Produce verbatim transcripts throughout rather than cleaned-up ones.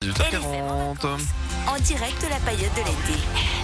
dix-huit heures quarante. En direct de la paillote de l'été.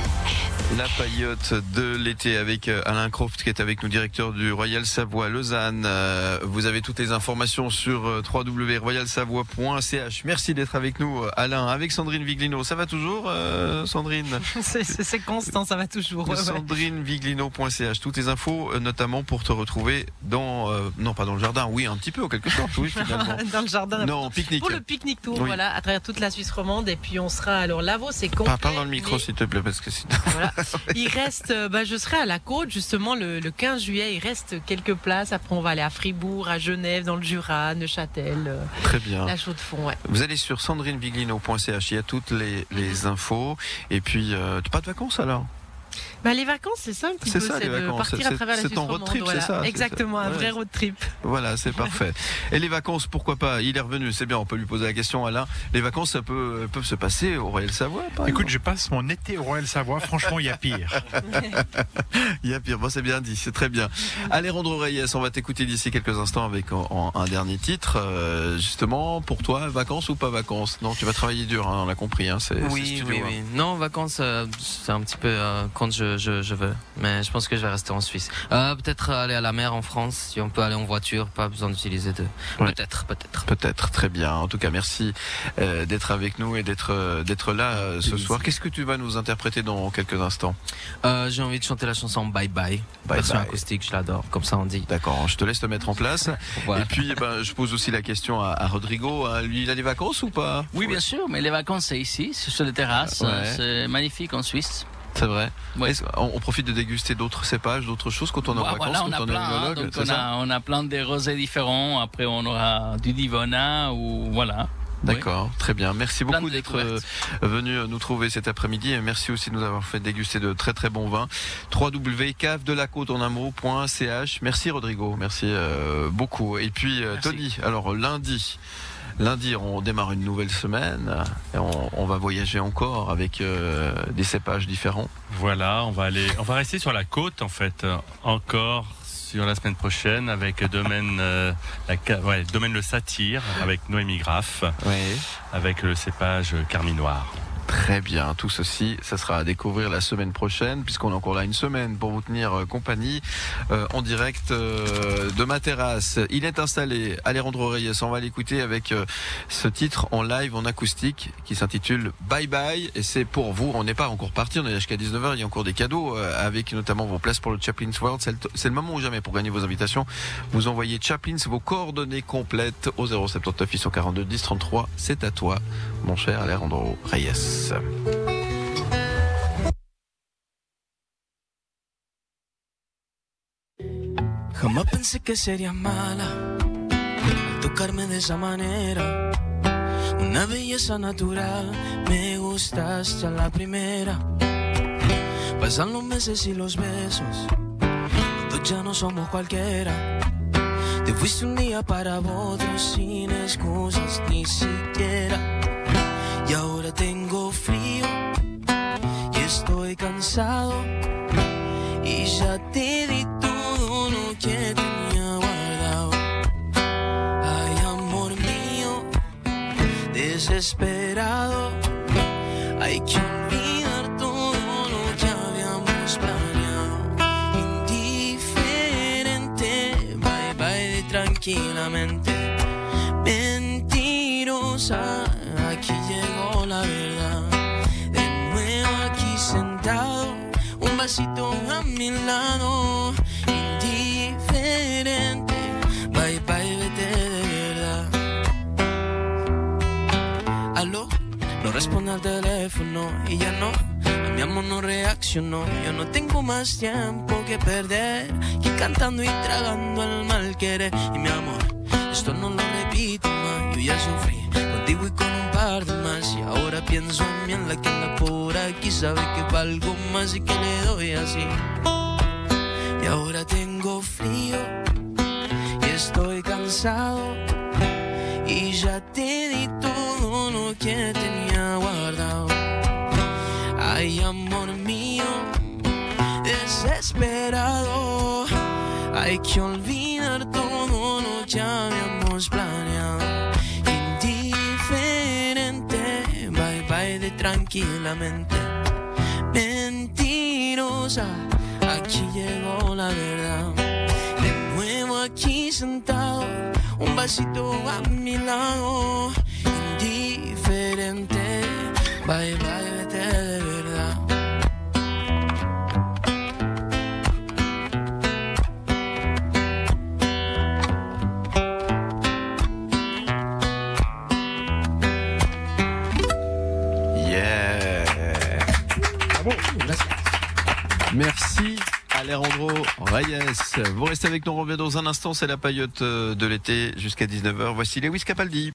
La paillote de l'été avec Alain Croft qui est avec nous, directeur du Royal Savoie Lausanne. Euh, vous avez toutes les informations sur w w w point royal savoie point c h. Merci d'être avec nous, Alain. Avec Sandrine Viglino, ça va toujours, euh, Sandrine? c'est, c'est, c'est constant, ça va toujours. Ouais, Sandrine Viglino point c h. Toutes les infos, notamment pour te retrouver dans, euh, non pas dans le jardin, oui un petit peu en quelque sorte, oui finalement. Dans le jardin. Non, pique-nique. Pour le pique-nique tour, oui. Voilà, à travers toute la Suisse romande. Et puis on sera, alors Lavaux, c'est complet. Parle dans le micro mais... s'il te plaît, parce que c'est... Voilà. Il reste, bah, je serai à la côte justement le, le quinze juillet. Il reste quelques places. Après, on va aller à Fribourg, à Genève, dans le Jura, Neuchâtel. Euh, Très bien. La Chaux-de-Fonds, ouais. Vous allez sur sandrine viglino point c h. Il y a toutes les, les infos. Et puis, euh, pas de vacances alors? Bah, les vacances, c'est ça un petit c'est peu, ça, c'est les de vacances. partir c'est, à travers la c'est Suisse ton road romande. trip, Voilà. c'est ça? Exactement, c'est un ça. vrai Ouais. road trip. Voilà, c'est parfait. Et les vacances, pourquoi pas? Il est revenu, c'est bien, on peut lui poser la question, Alain. Les vacances, ça peut, peuvent se passer au Royal Savoie, par Écoute, exemple. je passe mon été au Royal Savoie. Franchement, il y a pire. Il y a pire. Bon, c'est bien dit, c'est très bien. Alejandro Reyes, on va t'écouter d'ici quelques instants avec en, en, un dernier titre. Euh, justement, pour toi, vacances ou pas vacances? Non, tu vas travailler dur, hein, on l'a compris. Hein, c'est, oui, c'est studio, oui, hein. oui. Non, vacances, euh, c'est un petit peu euh, quand je, je, je veux. Mais je pense que je vais rester en Suisse. Euh, peut-être aller à la mer en France, si on peut aller en voiture, pas besoin d'utiliser de. Ouais. Peut-être, peut-être. Peut-être, très bien. En tout cas, merci euh, d'être avec nous et d'être euh, d'être là euh, ce soir. Qu'est-ce que tu vas nous interpréter dans quelques instants? Euh, j'ai envie de chanter la chanson Bye Bye. Bye Version Bye. acoustique, je l'adore. Comme ça, on dit. D'accord, je te laisse te mettre en place. Voilà. Et puis, eh ben, je pose aussi la question à, à Rodrigo. Hein. Lui, il a des vacances ou pas? Oui, bien sûr, mais les vacances, c'est ici, c'est sur les terrasses. Ouais. C'est magnifique en Suisse. C'est vrai. Ouais. Est-ce- on, on profite de déguster d'autres cépages, d'autres choses quand on est en Bah, vacances, voilà, on quand a on plein, est hein, œnologue, donc c'est on ça? a, on a plein de rosés différents. Après, on aura du Divona ou voilà. D'accord, très bien. Merci Plein beaucoup de d'être euh, découvertes. venu nous trouver cet après-midi et merci aussi de nous avoir fait déguster de très très bons vins. w w w point cave de la côte en un mot point c h. Merci Rodrigo, merci euh, beaucoup. Et puis euh, Merci. Tony, alors lundi, lundi on démarre une nouvelle semaine et on, on va voyager encore avec euh, des cépages différents. Voilà, on va aller, on va rester sur la côte en fait, euh, encore sur la semaine prochaine avec domaine, euh, la, ca- ouais, domaine le Satire avec Noémie Graff, Oui. avec le cépage Carminoir. Très bien, tout ceci, ça sera à découvrir la semaine prochaine, puisqu'on est encore là une semaine pour vous tenir euh, compagnie euh, en direct euh, de ma terrasse. Il est installé, Alejandro Reyes, on va l'écouter avec euh, ce titre en live, en acoustique, qui s'intitule Bye Bye, et c'est pour vous, on n'est pas encore parti, on est jusqu'à dix-neuf heures, il y a encore des cadeaux, euh, avec notamment vos places pour le Chaplin's World, c'est le, t- c'est le moment ou jamais pour gagner vos invitations. Vous envoyez Chaplin's, vos coordonnées complètes au zéro sept neuf huit quatre deux dix trente-trois, c'est à toi, mon cher Alejandro Reyes. Jamás pensé que serías mala al tocarme de esa manera. Una belleza natural, me gustaste a la primera. Pasan los meses y los besos, los dos ya no somos cualquiera. Te fuiste un día para otro sin excusas ni siquiera. Y ahora tengo frío y estoy cansado. Y ya te di todo lo que tenía guardado. Ay, amor mío, desesperado. Hay que olvidar todo lo que habíamos planeado. Indiferente, bye bye de tranquilamente. Mentirosa, aquí llegó la verdad. De nuevo aquí sentado, un vasito a mi lado. Indiferente, bye bye, vete de verdad. Aló, no responde al teléfono y ya no, a mi amor no reaccionó. Yo no tengo más tiempo que perder, que cantando y tragando el mal querer. Y mi amor, esto no lo repito más, yo ya sufrí contigo y con un par de más. Y ahora pienso en mí, en la que anda por aquí, sabe que valgo más y que le doy así. Y ahora tengo frío y estoy cansado. Y ya te di todo lo que tenía guardado. Ay, amor mío, desesperado. Hay que olvidar todo lo que habíamos planeado. Indiferente, baile tranquilamente. Mentirosa, aquí llegó la verdad. De nuevo aquí sentado, un vasito a mi lado. Indiferente, bye bye, vete de verdad. Merci Alejandro Reyes. Vous restez avec nous, on revient dans un instant, c'est la paillote de l'été jusqu'à dix-neuf heures. Voici Lewis Capaldi.